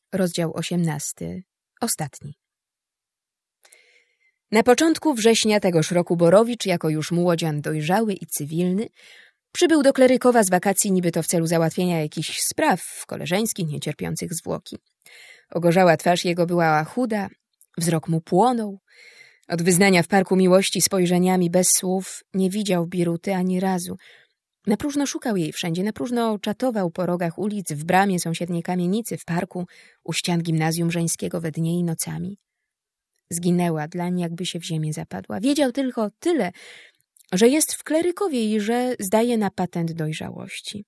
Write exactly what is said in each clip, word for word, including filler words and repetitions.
Rozdział osiemnasty. Ostatni. Na początku września tegoż roku Borowicz, jako już młodzian dojrzały i cywilny, przybył do Klerykowa z wakacji niby to w celu załatwienia jakichś spraw koleżeńskich niecierpiących zwłoki. Ogorzała twarz jego była chuda, wzrok mu płonął. Od wyznania w parku miłości spojrzeniami bez słów nie widział Biruty ani razu. Na próżno szukał jej wszędzie, na próżno czatował po rogach ulic, w bramie sąsiedniej kamienicy, w parku, u ścian gimnazjum żeńskiego we dnie i nocami. Zginęła dlań, jakby się w ziemię zapadła. Wiedział tylko tyle, że jest w Klerykowie i że zdaje na patent dojrzałości.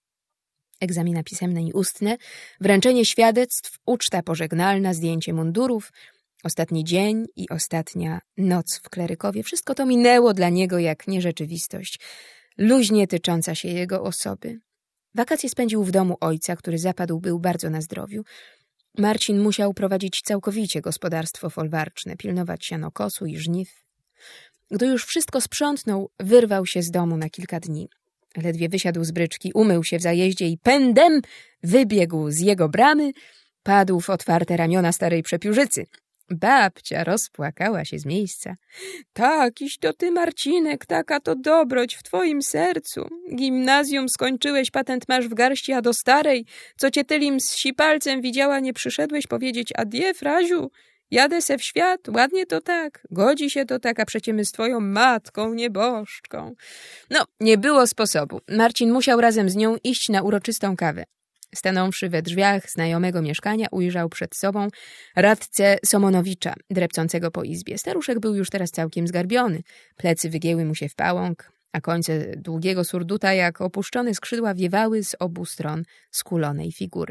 Egzaminy pisemne i ustne, wręczenie świadectw, uczta pożegnalna, zdjęcie mundurów, ostatni dzień i ostatnia noc w Klerykowie. Wszystko to minęło dla niego jak nierzeczywistość, luźnie tycząca się jego osoby. Wakacje spędził w domu ojca, który zapadł był bardzo na zdrowiu. Marcin musiał prowadzić całkowicie gospodarstwo folwarczne, pilnować sianokosu i żniw. Gdy już wszystko sprzątnął, wyrwał się z domu na kilka dni. Ledwie wysiadł z bryczki, umył się w zajeździe i pędem wybiegł z jego bramy, padł w otwarte ramiona starej przepiórzycy. Babcia rozpłakała się z miejsca. Takiś to ty, Marcinek, taka to dobroć w twoim sercu. Gimnazjum skończyłeś, patent masz w garści, a do starej, co cię tylim z sipalcem widziała, nie przyszedłeś powiedzieć adieu, Fraziu. Jadę se w świat, ładnie to tak, godzi się to tak, a przecie my z twoją matką, nieboszczką. No, nie było sposobu. Marcin musiał razem z nią iść na uroczystą kawę. Stanąwszy we drzwiach znajomego mieszkania, ujrzał przed sobą radcę Somonowicza, drepcącego po izbie. Staruszek był już teraz całkiem zgarbiony. Plecy wygięły mu się w pałąk, a końce długiego surduta jak opuszczone skrzydła wiewały z obu stron skulonej figury.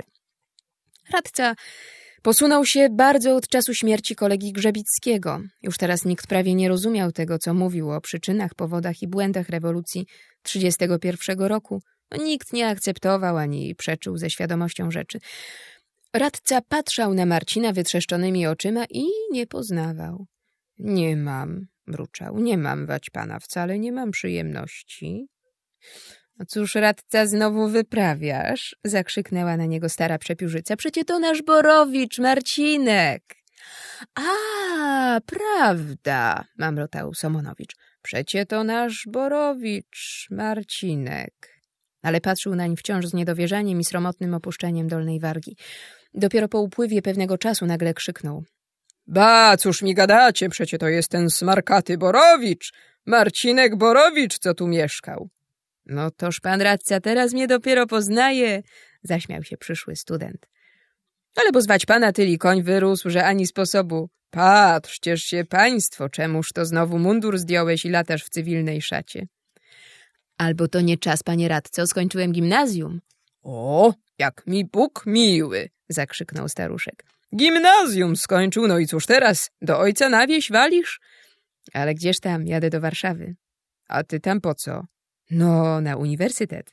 Radca posunął się bardzo od czasu śmierci kolegi Grzebickiego. Już teraz nikt prawie nie rozumiał tego, co mówił o przyczynach, powodach i błędach rewolucji trzydziestego pierwszego roku. No, nikt nie akceptował ani przeczył ze świadomością rzeczy. Radca patrzał na Marcina wytrzeszczonymi oczyma i nie poznawał. Nie mam, mruczał, nie mam, wać pana, wcale nie mam przyjemności. No cóż, radca, znowu wyprawiasz? Zakrzyknęła na niego stara przepiórzyca. Przecie to nasz Borowicz, Marcinek. A, prawda, mamrotał Somonowicz. Przecie to nasz Borowicz, Marcinek. Ale patrzył nań wciąż z niedowierzaniem i sromotnym opuszczeniem dolnej wargi. Dopiero po upływie pewnego czasu nagle krzyknął. Ba, cóż mi gadacie, przecie to jest ten smarkaty Borowicz, Marcinek Borowicz, co tu mieszkał. No toż pan radca teraz mnie dopiero poznaje, zaśmiał się przyszły student. Ale bo zwać pana tyli koń wyrósł, że ani sposobu. Patrzcież się państwo, czemuż to znowu mundur zdjąłeś i latasz w cywilnej szacie. Albo to nie czas, panie radco, skończyłem gimnazjum. O, jak mi Bóg miły, zakrzyknął staruszek. Gimnazjum skończył, no i cóż teraz, do ojca na wieś walisz? Ale gdzież tam, jadę do Warszawy. A ty tam po co? No, na uniwersytet.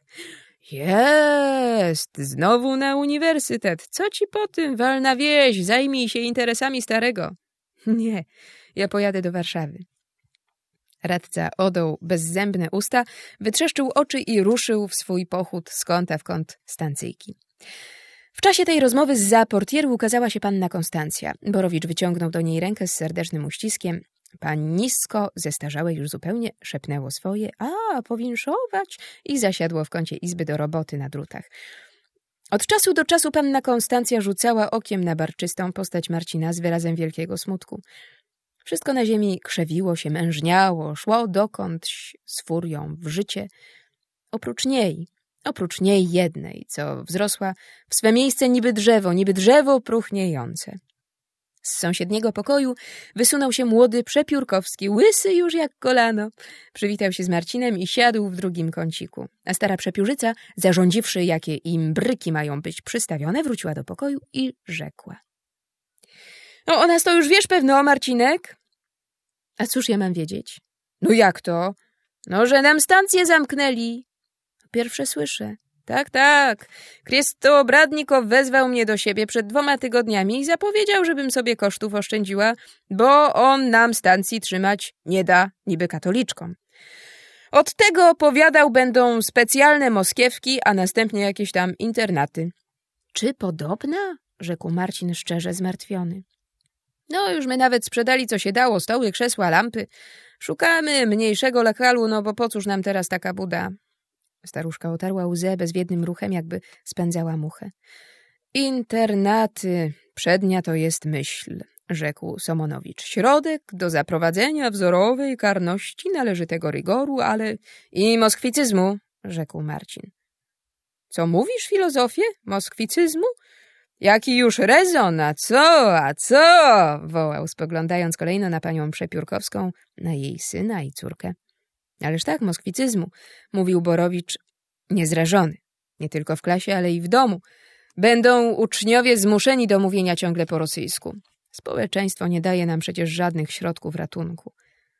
Jest, znowu na uniwersytet. Co ci po tym, wal na wieś, zajmij się interesami starego. Nie, ja pojadę do Warszawy. Radca odął bezzębne usta, wytrzeszczył oczy i ruszył w swój pochód z kąta w kąt stancyjki. W czasie tej rozmowy zza portieru ukazała się panna Konstancja. Borowicz wyciągnął do niej rękę z serdecznym uściskiem. Pani nisko, zestarzałe już zupełnie, szepnęło swoje, a, powinszować, i zasiadło w kącie izby do roboty na drutach. Od czasu do czasu panna Konstancja rzucała okiem na barczystą postać Marcina z wyrazem wielkiego smutku. Wszystko na ziemi krzewiło się, mężniało, szło dokądś z furią w życie. Oprócz niej, oprócz niej jednej, co wzrosła w swe miejsce niby drzewo, niby drzewo próchniejące. Z sąsiedniego pokoju wysunął się młody Przepiórkowski, łysy już jak kolano. Przywitał się z Marcinem i siadł w drugim kąciku. A stara przepiórzyca, zarządziwszy, jakie im bryki mają być przystawione, wróciła do pokoju i rzekła. No, o nas to już wiesz pewno, Marcinek? A cóż ja mam wiedzieć? No jak to? No, że nam stację zamknęli. Pierwsze słyszę. Tak, tak. Kriesto Bradnikow wezwał mnie do siebie przed dwoma tygodniami i zapowiedział, żebym sobie kosztów oszczędziła, bo on nam stacji trzymać nie da, niby katoliczkom. Od tego, powiadał, będą specjalne moskiewki, a następnie jakieś tam internaty. Czy podobna? rzekł Marcin szczerze zmartwiony. No, już my nawet sprzedali, co się dało, stoły, krzesła, lampy. Szukamy mniejszego lokalu, no bo po cóż nam teraz taka buda? Staruszka otarła łzę bezwiednym ruchem, jakby spędzała muchę. Internaty, przednia to jest myśl, rzekł Somonowicz. Środek do zaprowadzenia wzorowej karności, należytego rygoru, ale i moskwicyzmu, rzekł Marcin. Co mówisz, filozofię? Moskwicyzmu? Jaki już rezon, a co, a co? Wołał, spoglądając kolejno na panią Przepiórkowską, na jej syna i córkę. Ależ tak, moskwicyzmu, mówił Borowicz, niezrażony, nie tylko w klasie, ale i w domu. Będą uczniowie zmuszeni do mówienia ciągle po rosyjsku. Społeczeństwo nie daje nam przecież żadnych środków ratunku.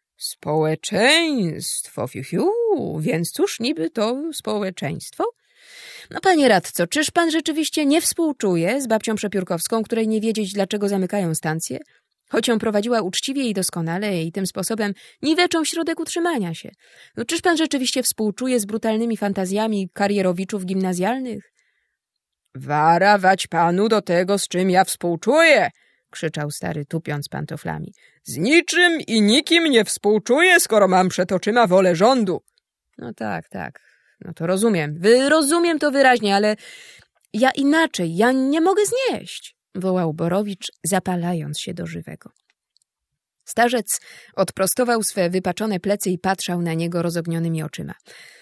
Społeczeństwo, fiu, fiu, więc cóż niby to społeczeństwo? No, panie radco, czyż pan rzeczywiście nie współczuje z babcią Przepiórkowską, której nie wiedzieć, dlaczego zamykają stację? Choć ją prowadziła uczciwie i doskonale i tym sposobem niweczą środek utrzymania się. No, czyż pan rzeczywiście współczuje z brutalnymi fantazjami karierowiczów gimnazjalnych? Warawać panu do tego, z czym ja współczuję! Krzyczał stary, tupiąc pantoflami. Z niczym i nikim nie współczuję, skoro mam przed oczyma wolę rządu. No tak, tak. No to rozumiem. Wy rozumiem to wyraźnie, ale ja inaczej, ja nie mogę znieść, wołał Borowicz, zapalając się do żywego. Starzec odprostował swe wypaczone plecy i patrzał na niego rozognionymi oczyma.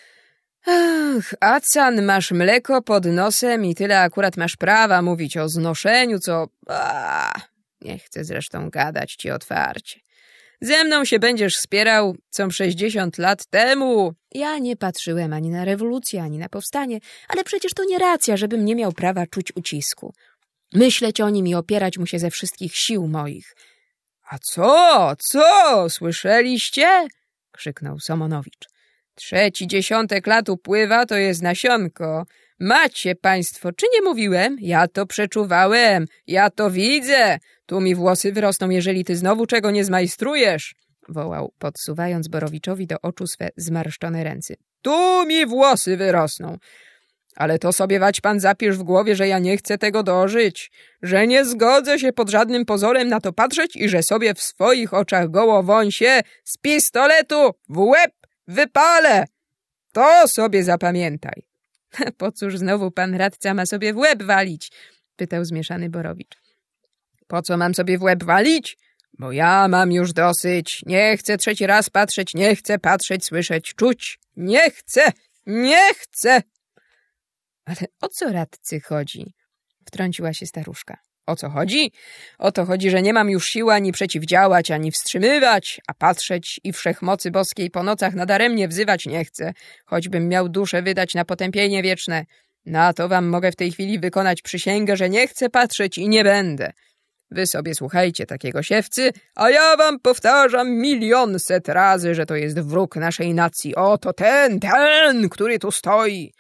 Ach, Acan, masz mleko pod nosem i tyle akurat masz prawa mówić o znoszeniu, co... A, nie chcę zresztą gadać ci otwarcie. Ze mną się będziesz spierał, co sześćdziesiąt lat temu. Ja nie patrzyłem ani na rewolucję, ani na powstanie, ale przecież to nie racja, żebym nie miał prawa czuć ucisku. Myśleć o nim i opierać mu się ze wszystkich sił moich. A co, co, słyszeliście? Krzyknął Somonowicz. Trzeci dziesiątek lat upływa, to jest nasionko. Macie państwo, czy nie mówiłem? Ja to przeczuwałem, ja to widzę. Tu mi włosy wyrosną, jeżeli ty znowu czego nie zmajstrujesz, wołał, podsuwając Borowiczowi do oczu swe zmarszczone ręce. Tu mi włosy wyrosną. Ale to sobie wać pan zapisz w głowie, że ja nie chcę tego dożyć, że nie zgodzę się pod żadnym pozorem na to patrzeć i że sobie w swoich oczach gołowąsie z pistoletu w łeb wypalę. To sobie zapamiętaj. Po cóż znowu pan radca ma sobie w łeb walić? Pytał zmieszany Borowicz. Po co mam sobie w łeb walić? Bo ja mam już dosyć. Nie chcę trzeci raz patrzeć, nie chcę patrzeć, słyszeć, czuć. Nie chcę, nie chcę. Ale o co radcy chodzi? Wtrąciła się staruszka. O co chodzi? O to chodzi, że nie mam już siły ani przeciwdziałać, ani wstrzymywać, a patrzeć i wszechmocy boskiej po nocach nadaremnie wzywać nie chcę, choćbym miał duszę wydać na potępienie wieczne. Na to wam mogę w tej chwili wykonać przysięgę, że nie chcę patrzeć i nie będę. Wy sobie słuchajcie takiego siewcy, a ja wam powtarzam milionset razy, że to jest wróg naszej nacji. Oto ten, ten, który tu stoi.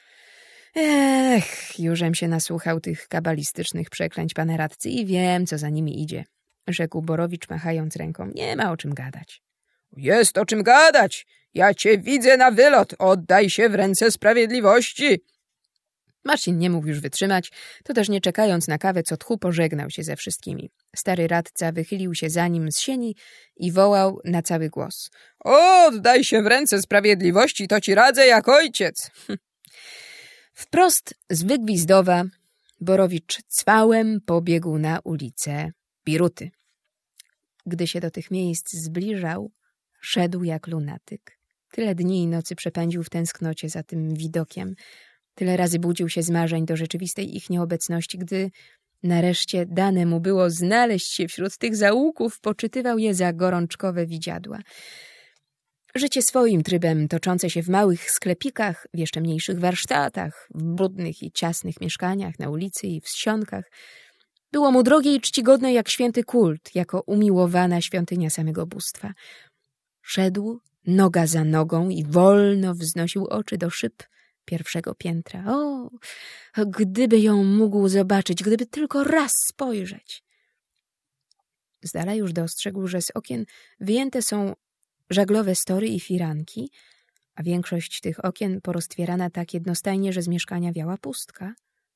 Ech, jużem się nasłuchał tych kabalistycznych przeklęć pana radcy i wiem, co za nimi idzie, rzekł Borowicz, machając ręką. Nie ma o czym gadać. Jest o czym gadać. Ja cię widzę na wylot. Oddaj się w ręce sprawiedliwości. Marcin nie mógł już wytrzymać, to też nie czekając na kawę, co tchu pożegnał się ze wszystkimi. Stary radca wychylił się za nim z sieni i wołał na cały głos. Oddaj się w ręce sprawiedliwości, to ci radzę jak ojciec. Wprost z Wygwizdowa Borowicz cwałem pobiegł na ulicę Biruty. Gdy się do tych miejsc zbliżał, szedł jak lunatyk. Tyle dni i nocy przepędził w tęsknocie za tym widokiem. Tyle razy budził się z marzeń do rzeczywistej ich nieobecności, gdy nareszcie dane mu było znaleźć się wśród tych zaułków, poczytywał je za gorączkowe widziadła. Życie swoim trybem toczące się w małych sklepikach, w jeszcze mniejszych warsztatach, w brudnych i ciasnych mieszkaniach, na ulicy i wsionkach, było mu drogie i czcigodne jak święty kult, jako umiłowana świątynia samego bóstwa. Szedł noga za nogą i wolno wznosił oczy do szyb pierwszego piętra. O, gdyby ją mógł zobaczyć, gdyby tylko raz spojrzeć. Z dala już dostrzegł, że z okien wyjęte są żaglowe story i firanki, a większość tych okien poroztwierana tak jednostajnie, że z mieszkania wiała pustka.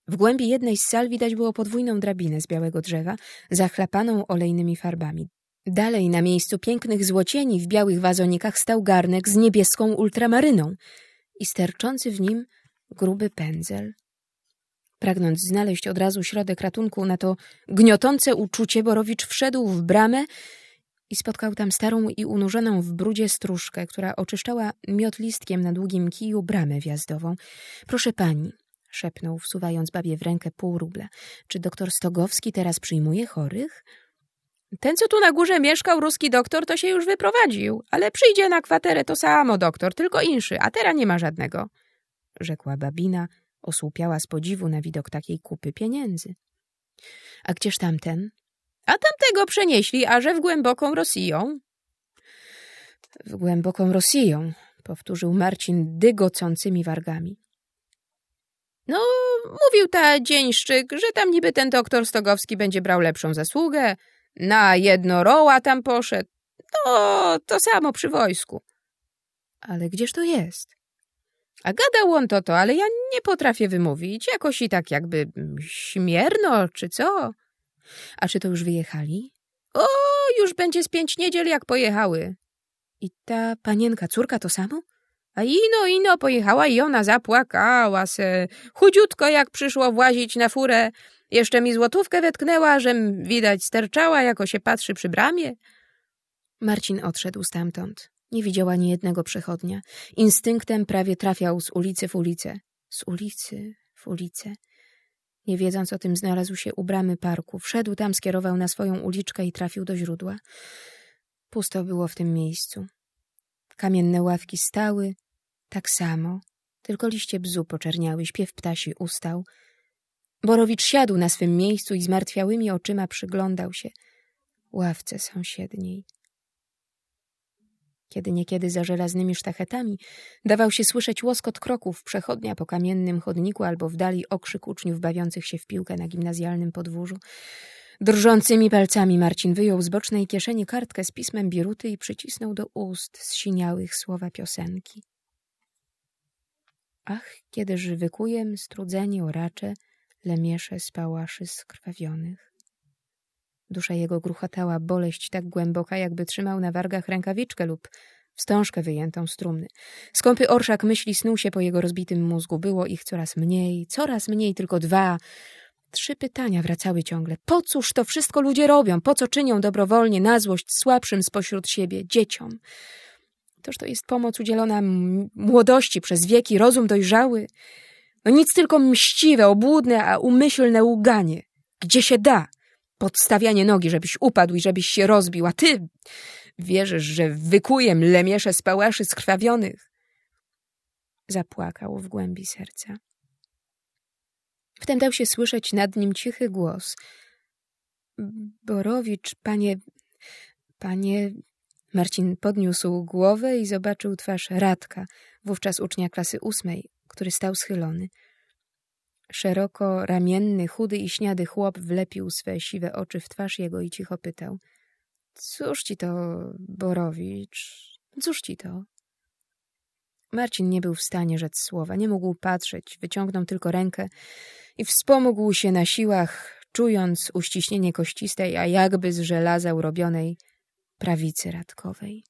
W głębi jednej z sal widać było podwójną drabinę z białego drzewa, zachlapaną olejnymi farbami. Dalej na miejscu pięknych złocieni w białych wazonikach stał garnek z niebieską ultramaryną i sterczący w nim gruby pędzel. Pragnąc znaleźć od razu środek ratunku na to gniotące uczucie, Borowicz wszedł w bramę i spotkał tam starą i unurzoną w brudzie stróżkę, która oczyszczała miotlistkiem na długim kiju bramę wjazdową. — Proszę pani — szepnął, wsuwając babie w rękę pół rubla — czy doktor Stogowski teraz przyjmuje chorych? — Ten, co tu na górze mieszkał, ruski doktor, to się już wyprowadził, ale przyjdzie na kwaterę to samo doktor, tylko inszy, a teraz nie ma żadnego — rzekła babina, osłupiała z podziwu na widok takiej kupy pieniędzy. — A gdzież tamten? — A tamtego przenieśli, a że w głęboką Rosją. — W głęboką Rosją — powtórzył Marcin dygocącymi wargami. — No, mówił ta dzieńszczyk, że tam niby ten doktor Stogowski będzie brał lepszą zasługę, na jednoroła tam poszedł. No, to samo przy wojsku. — Ale gdzież to jest? — A gadał on to to, ale ja nie potrafię wymówić. Jakoś i tak jakby śmierno, czy co? — A czy to już wyjechali? — O, już będzie z pięć niedziel jak pojechały. — I ta panienka, córka to samo? — A ino, ino pojechała i ona zapłakała se. Chudziutko jak przyszło włazić na furę. Jeszcze mi złotówkę wetknęła, żem widać sterczała, jako się patrzy przy bramie. Marcin odszedł stamtąd. Nie widział ani jednego przechodnia. Instynktem prawie trafiał z ulicy w ulicę. Z ulicy w ulicę. Nie wiedząc o tym, znalazł się u bramy parku. Wszedł tam, skierował na swoją uliczkę i trafił do źródła. Pusto było w tym miejscu. Kamienne ławki stały, tak samo. Tylko liście bzu poczerniały, śpiew ptasi ustał. Borowicz siadł na swym miejscu i zmartwiałymi oczyma przyglądał się ławce sąsiedniej. Kiedy niekiedy za żelaznymi sztachetami dawał się słyszeć łoskot kroków przechodnia po kamiennym chodniku albo w dali okrzyk uczniów bawiących się w piłkę na gimnazjalnym podwórzu. Drżącymi palcami Marcin wyjął z bocznej kieszeni kartkę z pismem Biruty i przycisnął do ust zsiniałych słowa piosenki. Ach, kiedyż wykujem strudzeni oracze, lemiesze z pałaszy skrwawionych. Dusza jego gruchotała, boleść tak głęboka, jakby trzymał na wargach rękawiczkę lub wstążkę wyjętą z trumny. Skąpy orszak myśli snuł się po jego rozbitym mózgu. Było ich coraz mniej, coraz mniej, tylko dwa. Trzy pytania wracały ciągle. Po cóż to wszystko ludzie robią? Po co czynią dobrowolnie na złość słabszym spośród siebie, dzieciom? Toż to jest pomoc udzielona młodości przez wieki, rozum dojrzały. No nic tylko mściwe, obłudne, a umyślne łganie. Gdzie się da? Podstawianie nogi, żebyś upadł i żebyś się rozbił, a ty wierzysz, że wykujem lemiesze z pałaszy skrwawionych. Zapłakał w głębi serca. Wtem dał się słyszeć nad nim cichy głos. Borowicz, panie, panie... Marcin podniósł głowę i zobaczył twarz Radka, wówczas ucznia klasy ósmej, który stał schylony. Szeroko ramienny, chudy i śniady chłop wlepił swe siwe oczy w twarz jego i cicho pytał. Cóż ci to, Borowicz? Cóż ci to? Marcin nie był w stanie rzec słowa, nie mógł patrzeć, wyciągnął tylko rękę i wspomógł się na siłach, czując uściśnienie kościstej, a jakby z żelaza urobionej prawicy Radkowej.